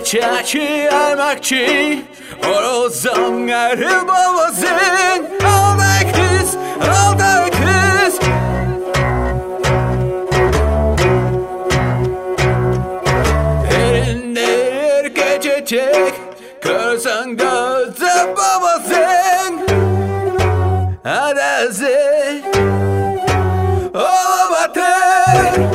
Çaçı almakçı Orozum garip olmasın Alday kız, alday kız Erinler geçecek Görsen gözüm babasın Adası Olabatır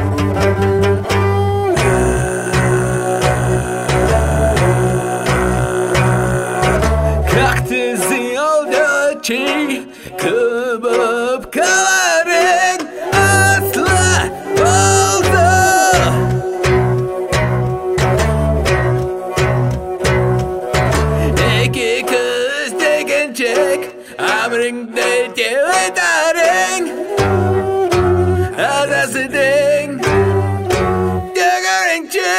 Kıbıp kaların asla oldu İki kız tekenecek Amrinde tevedarın Adasıdın Dögörünce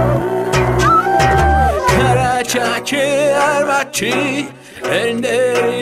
Çaçı armatçı Erinlerin